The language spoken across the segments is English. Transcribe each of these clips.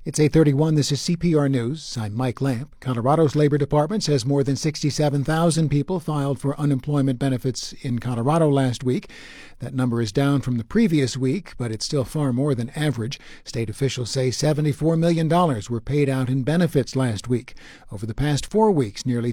It's 8:31. This is CPR News. I'm Mike Lamp. Colorado's Labor Department says more than 67,000 people filed for unemployment benefits in Colorado last week. That number is down from the previous week, but it's still far more than average. State officials say $74 million were paid out in benefits last week. Over the past 4 weeks, nearly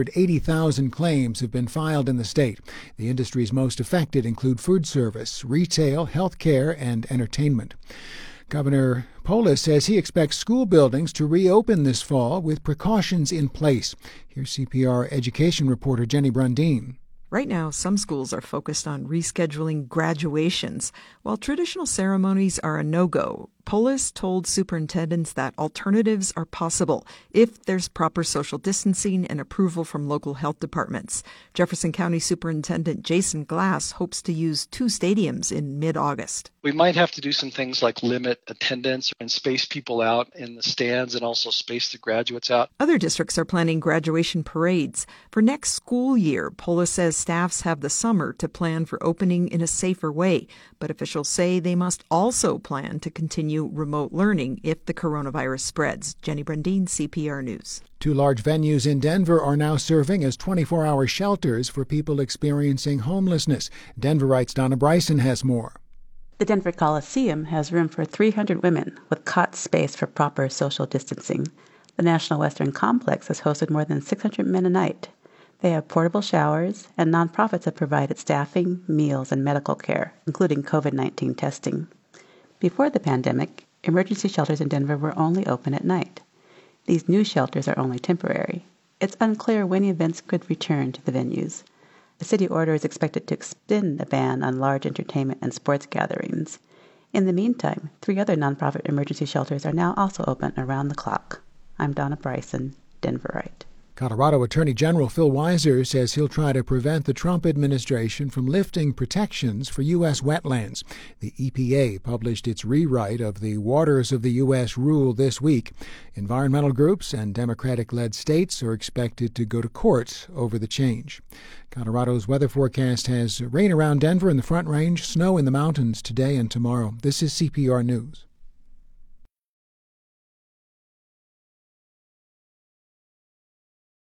280,000 claims have been filed in the state. The industries most affected include food service, retail, health care, and entertainment. Governor Polis says he expects school buildings to reopen this fall with precautions in place. Here's CPR education reporter Jenny Brundin. Right now, some schools are focused on rescheduling graduations, while traditional ceremonies are a no-go. Polis told superintendents that alternatives are possible if there's proper social distancing and approval from local health departments. Jefferson County Superintendent Jason Glass hopes to use 2 stadiums in mid-August. We might have to do some things like limit attendance and space people out in the stands and also space the graduates out. Other districts are planning graduation parades. For next school year, Polis says staffs have the summer to plan for opening in a safer way, but officials say they must also plan to continue remote learning if the coronavirus spreads. Jenny Brundin, CPR News. 2 large venues in Denver are now serving as 24-hour shelters for people experiencing homelessness. Denverite's Donna Bryson has more. The Denver Coliseum has room for 300 women with cot space for proper social distancing. The National Western Complex has hosted more than 600 men a night. They have portable showers, and nonprofits have provided staffing, meals, and medical care, including COVID-19 testing. Before the pandemic, emergency shelters in Denver were only open at night. These new shelters are only temporary. It's unclear when events could return to the venues. A city order is expected to extend the ban on large entertainment and sports gatherings. In the meantime, 3 other nonprofit emergency shelters are now also open around the clock. I'm Donna Bryson, Denverite. Colorado Attorney General Phil Weiser says he'll try to prevent the Trump administration from lifting protections for U.S. wetlands. The EPA published its rewrite of the Waters of the U.S. rule this week. Environmental groups and Democratic-led states are expected to go to court over the change. Colorado's weather forecast has rain around Denver in the Front Range, snow in the mountains today and tomorrow. This is CPR News.